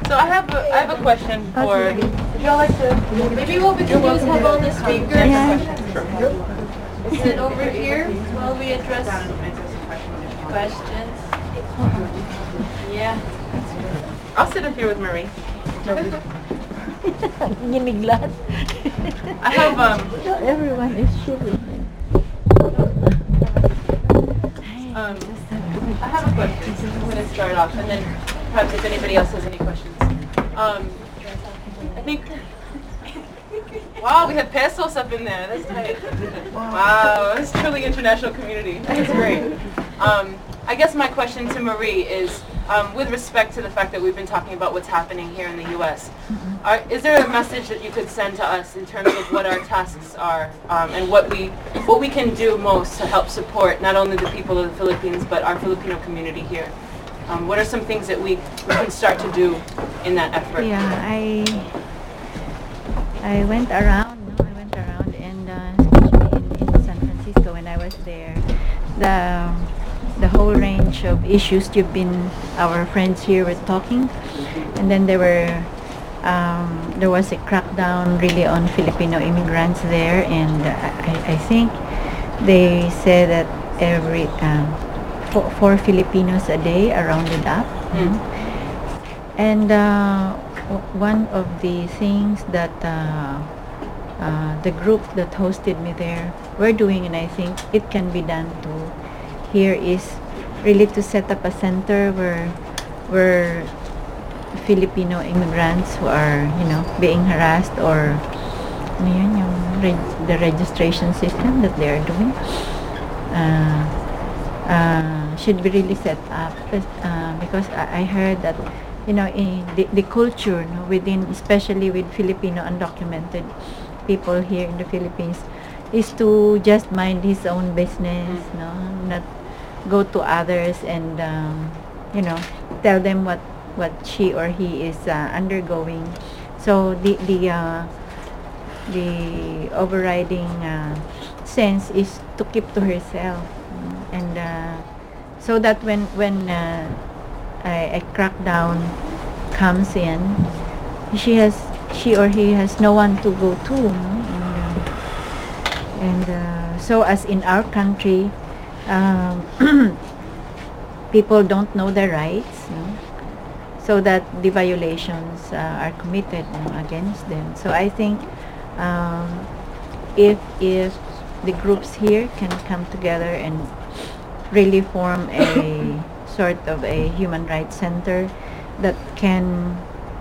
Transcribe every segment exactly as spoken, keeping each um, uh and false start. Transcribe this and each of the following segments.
So I have a, I have a question for. Okay. Would y'all like to? Maybe what we can do is have all the speakers Yeah. sit over here while we address questions. Yeah. I'll sit up here with Marie. Giniglat. I have um Everyone is shivering. um I have a question. I'm going to start off, and then perhaps if anybody else has any questions. Um, I think. Wow, we have pesos up in there. That's tight. Wow, that's truly international community. That's great. Um, I guess my question to Marie is, um, with respect to the fact that we've been talking about what's happening here in the U S, are, is there a message that you could send to us in terms of what our tasks are um, and what we what we can do most to help support not only the people of the Philippines but our Filipino community here? Um, what are some things that we, we can start to do in that effort? Yeah, I I went around. No, I went around, and uh, especially in, in San Francisco when I was there, the the whole range of issues you've been our friends here were talking, and then there were um, there was a crackdown really on Filipino immigrants there, and I, I think they say that every um, four, four Filipinos a day are rounded up. Mm. And uh, w- one of the things that uh, uh, the group that hosted me there were doing, and I think it can be done too, here is really to set up a center where where Filipino immigrants who are, you know, being harassed or ano yun, yung reg- the registration system that they are doing uh, uh, should be really set up uh, because I, I heard that, you know, in the, the culture, no, within, especially with Filipino undocumented people here in the Philippines, is to just mind his own business, no, not go to others and um, you know, tell them what what she or he is uh, undergoing. So the the uh, the overriding uh, sense is to keep to herself, and uh, so that when when uh, a, a crackdown comes in, she has she or he has no one to go to, no? and, uh, and uh, so as in our country, um, people don't know their rights, no? So that the violations uh, are committed, no, against them. So I think um, if if the groups here can come together and really form a sort of a human rights center that can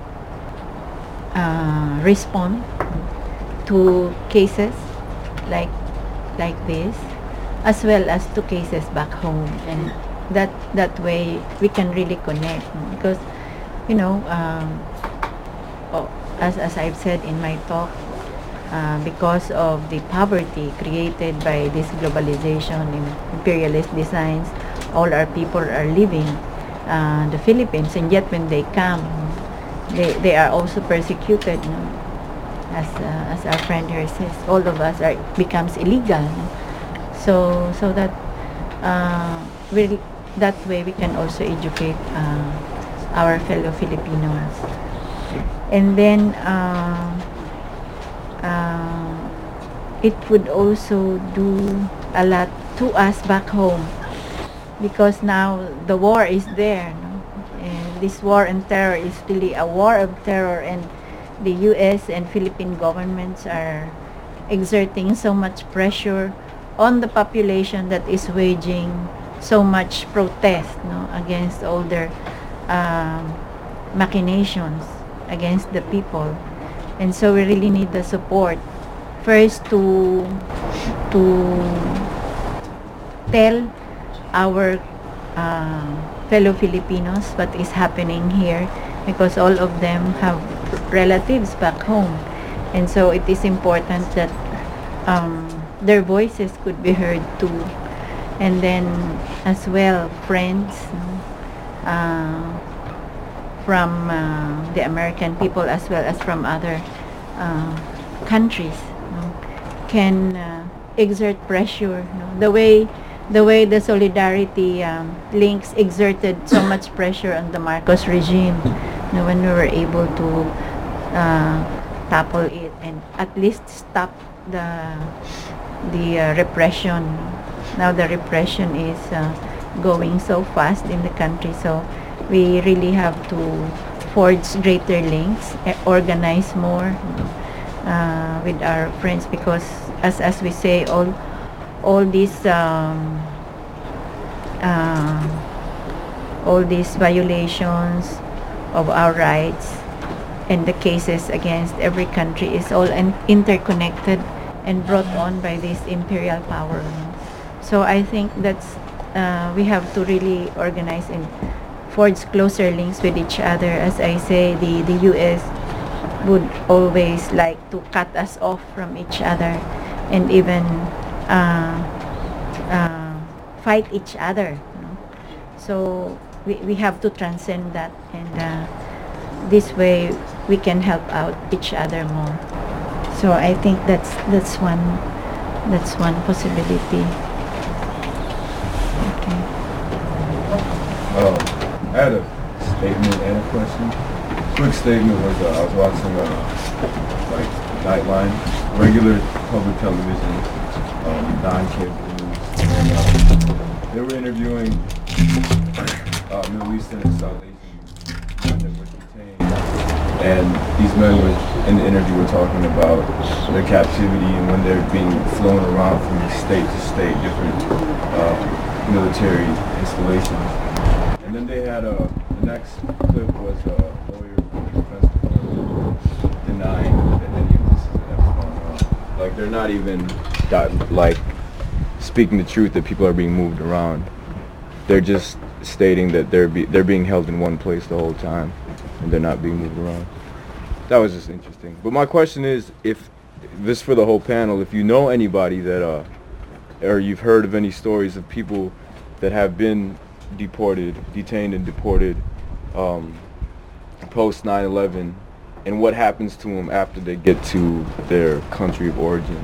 uh, respond to cases like like this, as well as to cases back home, and that that way we can really connect, because you know, um, oh, as as I've said in my talk, uh, because of the poverty created by this globalization and imperialist designs, all our people are leaving uh, the Philippines, and yet when they come, they they are also persecuted. You know? As uh, as our friend here says, all of us are becomes illegal. You know? So so that uh, we that way we can also educate Uh, our fellow Filipinos, and then uh, uh, it would also do a lot to us back home, because now the war is there, no? And this war and terror is really a war of terror, and the U S and Philippine governments are exerting so much pressure on the population that is waging so much protest, no, against all their Um, machinations against the people, and so we really need the support first to to tell our uh, fellow Filipinos what is happening here, because all of them have relatives back home, and so it is important that um, their voices could be heard too, and then as well friends, no? Uh, from uh, the American people as well as from other uh, countries, you know, can uh, exert pressure, you know, the way the way the solidarity um, links exerted so much pressure on the Marcos regime you know, when we were able to uh, tackle it and at least stop the the uh, repression. Now the repression is uh, going so fast in the country, so we really have to forge greater links, eh, organize more uh, with our friends, because as as we say, all all these um, uh, all these violations of our rights and the cases against every country is all in- interconnected and brought on by this imperial power. So I think that's uh, we have to really organize and forge closer links with each other. As I say, the, the U S would always like to cut us off from each other and even uh, uh, fight each other. You know? So we, we have to transcend that, and uh, this way we can help out each other more. So I think that's that's one that's one possibility. Okay. Um, I had a statement and a question. Quick statement was uh, I was watching uh, like Nightline, regular public television, um, non-cable news, and uh, they were interviewing uh, Middle Eastern and South Asian men that were detained, and these men were in the interview were talking about their captivity and when they're being flown around from state to state, different uh, military installations. And then they had a, the next clip was a lawyer from the defense department denying that any of this is ever going on. Like they're not even got, like speaking the truth that people are being moved around. They're just stating that they're be, they're being held in one place the whole time and they're not being moved around. That was just interesting. But my question is, if this for the whole panel, if you know anybody that uh or you've heard of any stories of people that have been deported, detained and deported um, post nine eleven, and what happens to them after they get to their country of origin.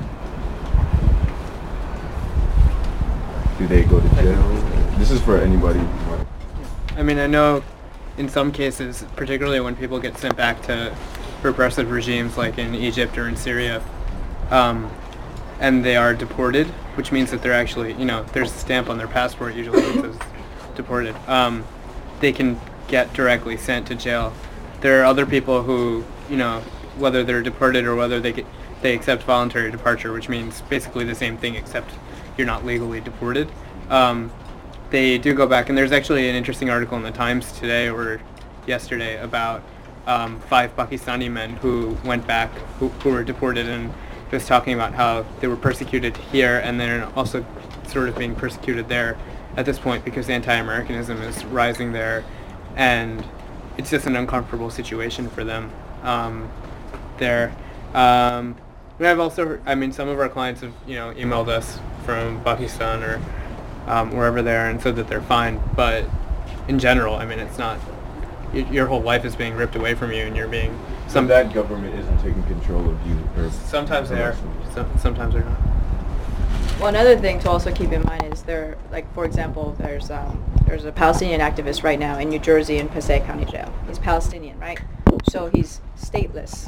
Do they go to jail? This is for anybody. I mean, I know in some cases, particularly when people get sent back to repressive regimes like in Egypt or in Syria, um, and they are deported, which means that they're actually, you know, there's a stamp on their passport usually that says deported. Um, they can get directly sent to jail. There are other people who, you know, whether they're deported or whether they get, they accept voluntary departure, which means basically the same thing except you're not legally deported. Um, they do go back, and there's actually an interesting article in the Times today or yesterday about um, five Pakistani men who went back, who, who were deported, and it was talking about how they were persecuted here and then also sort of being persecuted there at this point because anti-Americanism is rising there, and it's just an uncomfortable situation for them um, there. Um, we have also, I mean, some of our clients have, you know, emailed us from Pakistan or um, wherever they are and said that they're fine, but in general, I mean, it's not, y- your whole life is being ripped away from you and you're being... Some that government isn't taking control of you. Or sometimes they are, some, sometimes they're not. Well, another thing to also keep in mind is there, like for example, there's um, there's a Palestinian activist right now in New Jersey in Passaic County Jail. He's Palestinian, right? So he's stateless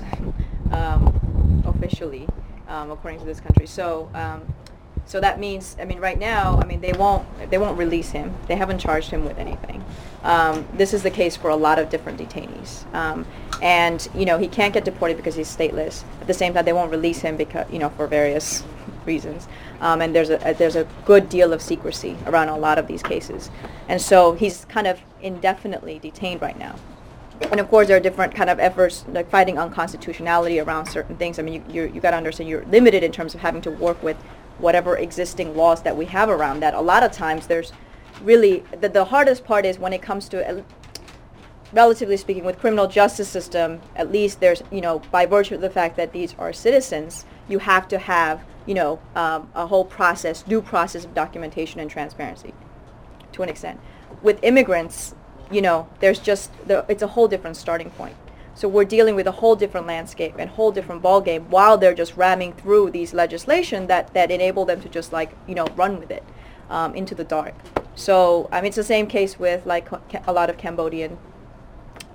um, officially, um, according to this country. So um, so that means, I mean, right now, I mean, they won't they won't release him. They haven't charged him with anything. Um, this is the case for a lot of different detainees. Um, and you know, he can't get deported because he's stateless. At the same time, they won't release him because, you know, for various reasons. Um, and there's a, a there's a good deal of secrecy around a lot of these cases, and so he's kind of indefinitely detained right now. And of course, there are different kind of efforts like fighting unconstitutionality around certain things. I mean, you you you got to understand you're limited in terms of having to work with whatever existing laws that we have around that. A lot of times, there's really the the hardest part is when it comes to, uh, relatively speaking, with criminal justice system. At least there's, you know, by virtue of the fact that these are citizens, you have to have, you know, um, a whole process, due process of documentation and transparency, to an extent. With immigrants, you know, there's just, the, it's a whole different starting point. So we're dealing with a whole different landscape and whole different ballgame while they're just ramming through these legislation that, that enable them to just like, you know, run with it um, into the dark. So, I mean, it's the same case with like a lot of Cambodian um,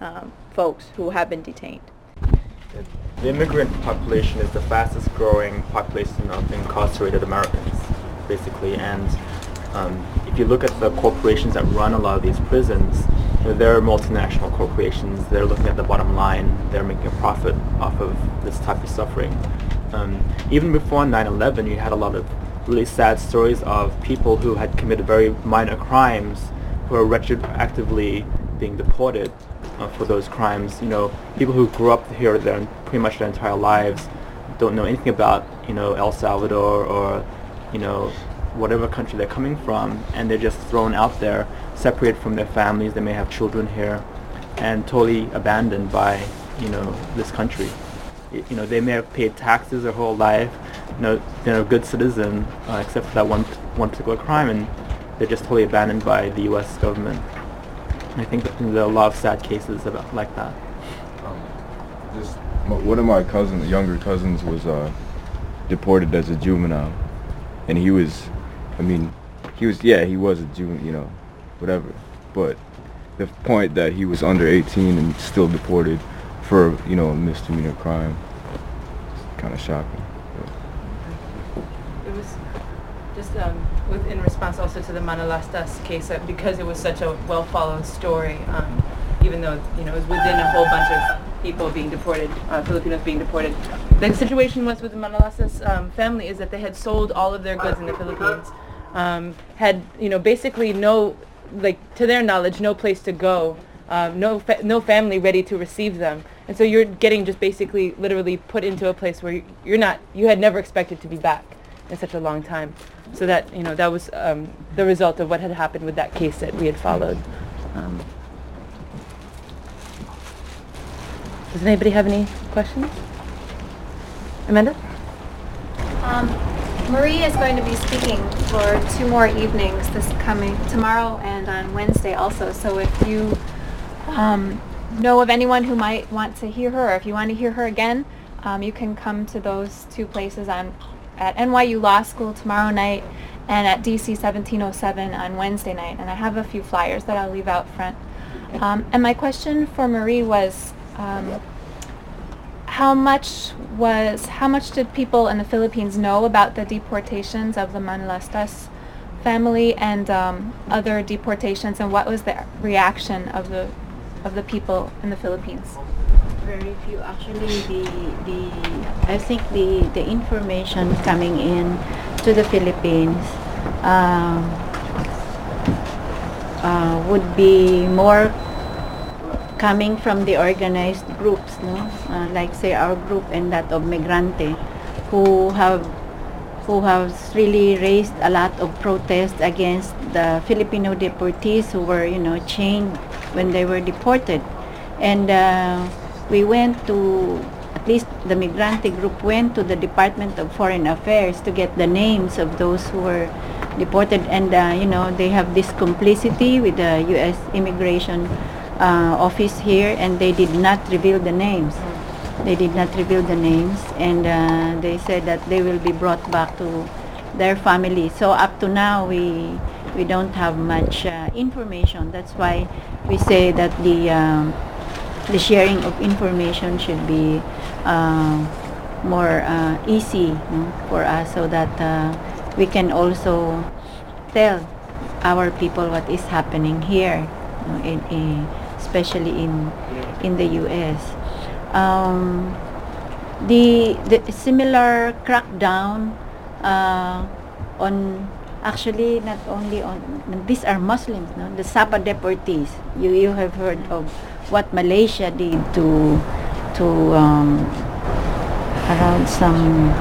folks who have been detained. The immigrant population is the fastest growing population of incarcerated Americans, basically. And um, if you look at the corporations that run a lot of these prisons, you know, they're multinational corporations. They're looking at the bottom line. They're making a profit off of this type of suffering. Um, even before nine eleven, you had a lot of really sad stories of people who had committed very minor crimes who are retroactively being deported uh, for those crimes. You know, people who grew up here their pretty much their entire lives don't know anything about, you know, El Salvador or, you know, whatever country they're coming from, and they're just thrown out there, separated from their families. They may have children here, and totally abandoned by, you know, this country. Y- you know, they may have paid taxes their whole life. You know, they're a good citizen, uh, except for that one one particular crime, and they're just totally abandoned by the U S government. And I think that there are a lot of sad cases about like that. Um, just m- one of my cousins, younger cousins, was uh, deported as a juvenile, and he was, I mean, he was, yeah, he was a juvenile, you know, whatever. But the point that he was under eighteen and still deported for, you know, a misdemeanor crime, kind of shocking. It was just um, with, in response also to the Manalastas case, uh, because it was such a well-followed story, um, even though, you know, it was within a whole bunch of people being deported, uh, Filipinos being deported. The situation was with the Manalastas um, family is that they had sold all of their goods in the Philippines, um, had, you know, basically no, like, to their knowledge, no place to go, um, no fa- no family ready to receive them. And so you're getting just basically literally put into a place where you, you're not, you had never expected to be back in such a long time. So that, you know, that was um, the result of what had happened with that case that we had followed. Um, does anybody have any questions? Amanda? Um, Marie is going to be speaking for two more evenings this coming tomorrow and on Wednesday also. So if you um, know of anyone who might want to hear her, or if you want to hear her again, um, you can come to those two places on at N Y U Law School tomorrow night and at D C seventeen oh seven on Wednesday night. And I have a few flyers that I'll leave out front. Um, and my question for Marie was, um, how much was how much did people in the Philippines know about the deportations of the Manalastas family and um, other deportations, and what was the reaction of the of the people in the Philippines? Very few. Actually, the the I think the the information coming in to the Philippines um, uh, would be more coming from the organized groups, no, uh, like say our group and that of Migrante, who have who have really raised a lot of protest against the Filipino deportees who were, you know, chained when they were deported, and. Uh, We went to, at least the Migrante group went to the Department of Foreign Affairs to get the names of those who were deported, and uh, you know, they have this complicity with the U S Immigration uh, Office here, and they did not reveal the names. They did not reveal the names, and uh, they said that they will be brought back to their family. So up to now, we we don't have much uh, information. That's why we say that the um, the sharing of information should be uh, more uh, easy, no, for us, so that uh, we can also tell our people what is happening here, no, in, in, especially in in the U S. Um, the the similar crackdown uh, on actually not only on these are Muslims, no, the Sabah deportees. You you have heard of what Malaysia did to to um, around some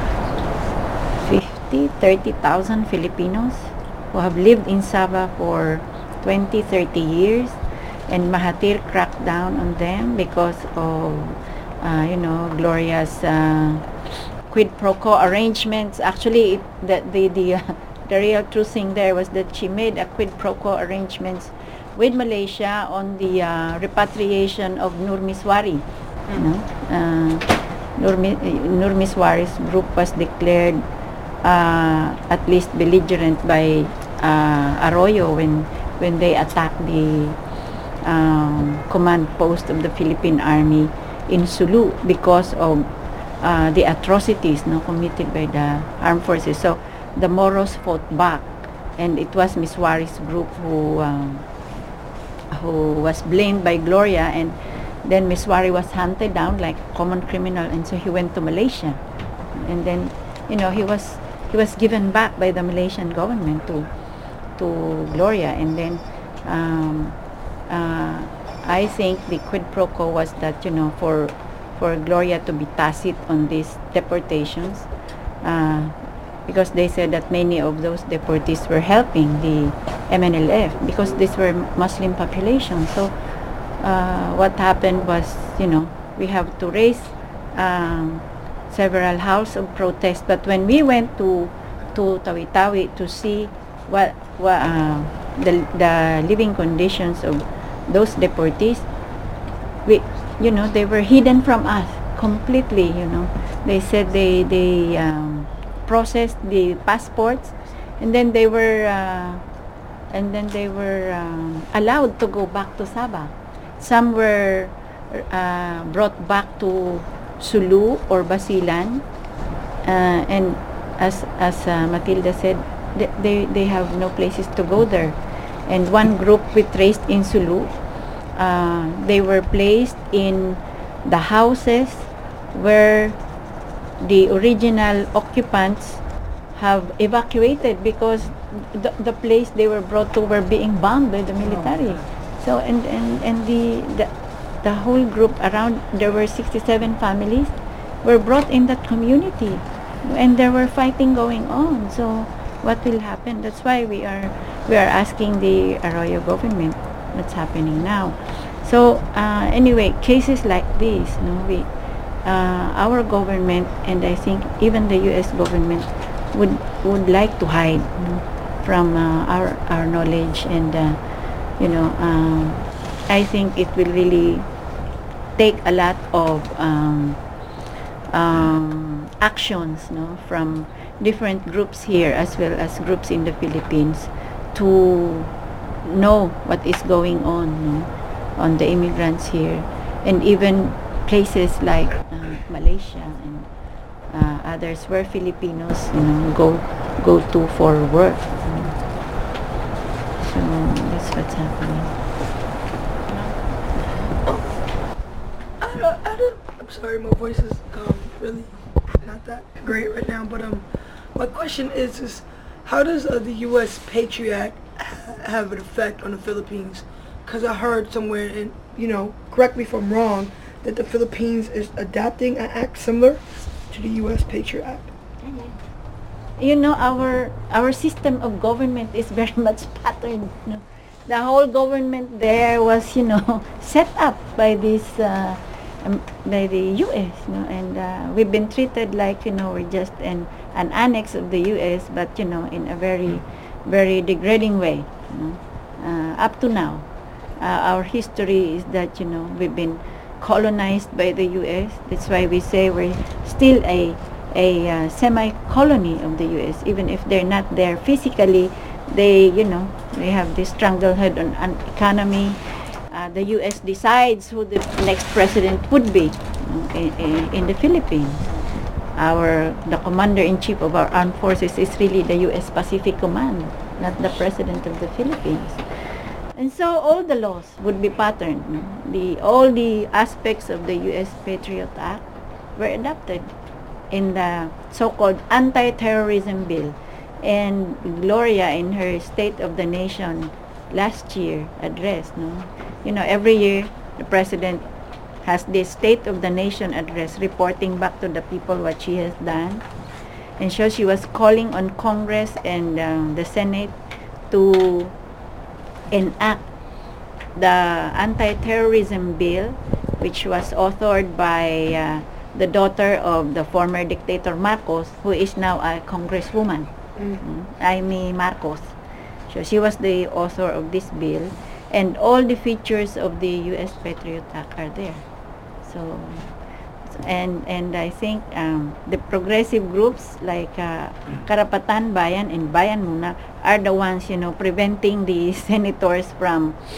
fifty, thirty thousand Filipinos who have lived in Sabah for twenty, thirty years, and Mahathir cracked down on them because of uh, you know, Gloria's uh, quid pro quo arrangements. Actually, it, the the the, uh, the real true thing there was that she made a quid pro quo arrangements with Malaysia on the uh, repatriation of Nur Miswari. Mm. You know, uh, Nur, Nur Miswari's group was declared uh, at least belligerent by uh, Arroyo when when they attacked the um, command post of the Philippine Army in Sulu because of uh, the atrocities no, committed by the armed forces. So the Moros fought back, and it was Miss Wari's group who um, who was blamed by Gloria, and then Miss Wari was hunted down like common criminal, and so he went to Malaysia, and then you know he was he was given back by the Malaysian government to to Gloria, and then um, uh, I think the quid pro quo was that you know for for Gloria to be tacit on these deportations, uh, because they said that many of those deportees were helping the M N L F because these were Muslim population. So uh, what happened was, you know, we have to raise um, several house of protest. But when we went to to Tawi-Tawi to see what, what uh, the the living conditions of those deportees, we, you know, they were hidden from us completely. You know, they said they they um, processed the passports, and then they were uh, and then they were um, allowed to go back to Sabah. Some were uh, brought back to Sulu or Basilan, uh, and as as uh, Matilda said, th- they they have no places to go there. And one group we traced in Sulu, uh, they were placed in the houses where the original occupants have evacuated because the, the place they were brought to were being bombed by the military. So and and, and the, the the whole group around, there were sixty-seven families, were brought in that community, and there were fighting going on. So what will happen? That's why we are we are asking the Arroyo government what's happening now. So uh, anyway, cases like this, no, we uh, our government, and I think even the U S government would would like to hide, you know, from uh, our our knowledge, and uh, you know um, I think it will really take a lot of um, um, actions, no, from different groups here as well as groups in the Philippines to know what is going on, no, on the immigrants here, and even places like uh, Malaysia and uh, others where Filipinos, you know, go go to for work. You know. So that's what's happening. I don't, I don't, I'm sorry, my voice is um, really not that great right now, but um, my question is, is how does uh, the U S Patriot Act ha- have an effect on the Philippines? Because I heard somewhere, and you know, correct me if I'm wrong, that the Philippines is adapting an act similar to the U S Patriot Act. You know, our our system of government is very much patterned. You know? The whole government there was, you know, set up by this uh, um, by the U S. You know, and uh, we've been treated like, you know, we're just an an annex of the U S, but you know, in a very very degrading way. You know? uh, up to now, uh, our history is that, you know, we've been colonized by the U S. That's why we say we're still a a uh, semi-colony of the U S. Even if they're not there physically, they, you know, they have this stranglehold on an economy. Uh, the U S decides who the next president would be, you know, in, in, in the Philippines. Our the commander-in-chief of our armed forces is really the U S Pacific Command, not the president of the Philippines. And so all the laws would be patterned. No? The all the aspects of the U S Patriot Act were adopted in the so-called anti-terrorism bill. And Gloria, in her State of the Nation last year address, no, you know, every year the president has this State of the Nation address reporting back to the people what she has done. And so she was calling on Congress and um, the Senate to enact the anti-terrorism bill, which was authored by uh, the daughter of the former dictator Marcos, who is now a congresswoman, mm-hmm. Amy Marcos. So she was the author of this bill, and all the features of the U S Patriot Act are there. So, and and I think um, the progressive groups like uh, Karapatan Bayan and Bayan Muna are the ones, you know, preventing the senators from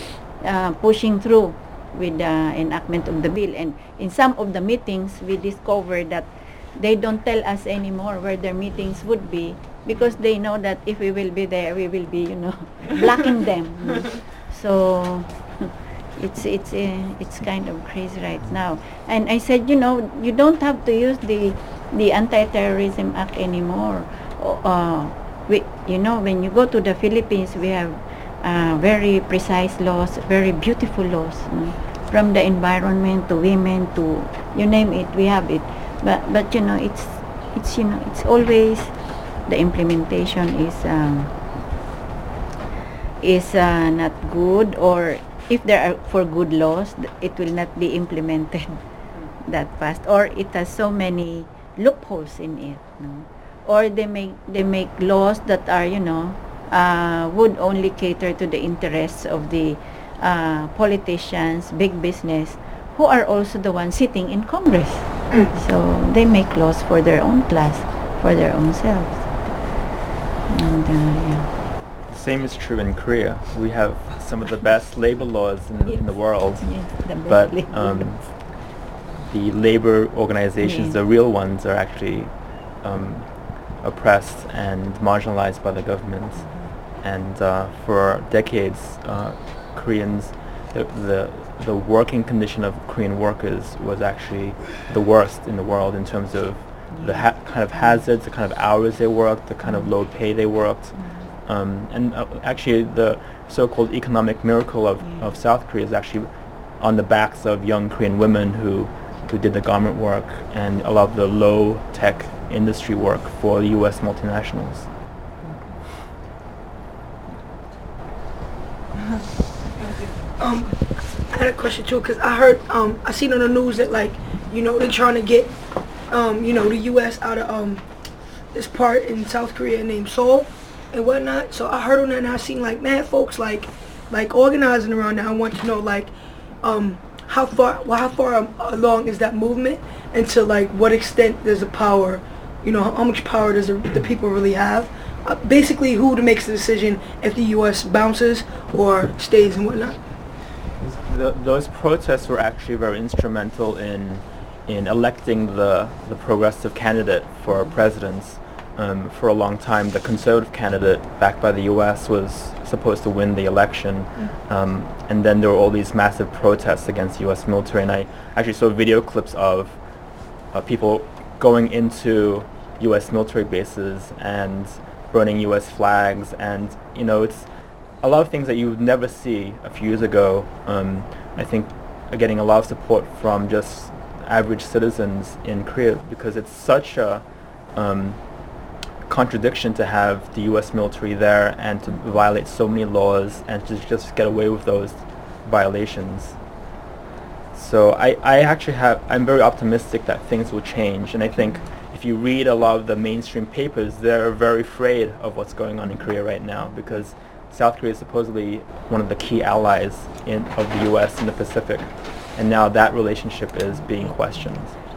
uh, pushing through with the enactment of the bill. And in some of the meetings, we discovered that they don't tell us anymore where their meetings would be, because they know that if we will be there, we will be, you know, blocking them. So it's it's uh, it's kind of crazy right now. And I said, you know, you don't have to use the the Anti-Terrorism Act anymore. Uh, we, you know, when you go to the Philippines, we have uh, very precise laws, very beautiful laws, you know, from the environment to women to you name it, we have it. But but you know, it's it's you know, it's always the implementation is um, is uh, not good, or if there are for good laws, it will not be implemented that fast, or it has so many loopholes in it, no? Or they make they make laws that are, you know, uh, would only cater to the interests of the uh, politicians, big business, who are also the ones sitting in Congress. So they make laws for their own class, for their own selves. And uh, yeah. The same is true in Korea. We have some of the best labor laws in, in the world, Yes, the best but labor um, laws. the labor organizations, Yeah. the real ones, are actually um, oppressed and marginalized by the government. And uh, for decades, uh, Koreans, the, the the working condition of Korean workers was actually the worst in the world in terms of the ha- kind of hazards, the kind of hours they worked, the kind of low pay they worked. Um, and uh, actually the so-called economic miracle of, of South Korea is actually on the backs of young Korean women who, who did the garment work and a lot of the low-tech industry work for U S multinationals. Um, I had a question too, because I heard, um, I seen on the news that, like, you know, they're trying to get, um, you know, the U S out of um, this part in South Korea named Seoul and whatnot. So I heard on that, and I seen like mad folks like, like organizing around that. I want to know like, um, how far, well, how far um, along is that movement, and to like what extent does the power, you know, how, how much power does the, the people really have? Uh, basically, who makes the decision if the U S bounces or stays and whatnot? The, those protests were actually very instrumental in in electing the, the progressive candidate for presidents. Um, for a long time, the conservative candidate backed by the U S was supposed to win the election, um, and then there were all these massive protests against the U S military, and I actually saw video clips of uh, people going into U S military bases and burning U S flags, and you know, it's a lot of things that you would never see a few years ago. Um, I think are getting a lot of support from just average citizens in Korea, because it's such a um, contradiction to have the U S military there and to violate so many laws and to just get away with those violations. So I, I actually have, I'm very optimistic that things will change, and I think if you read a lot of the mainstream papers, they're very afraid of what's going on in Korea right now, because South Korea is supposedly one of the key allies in, of the U S in the Pacific, and now that relationship is being questioned.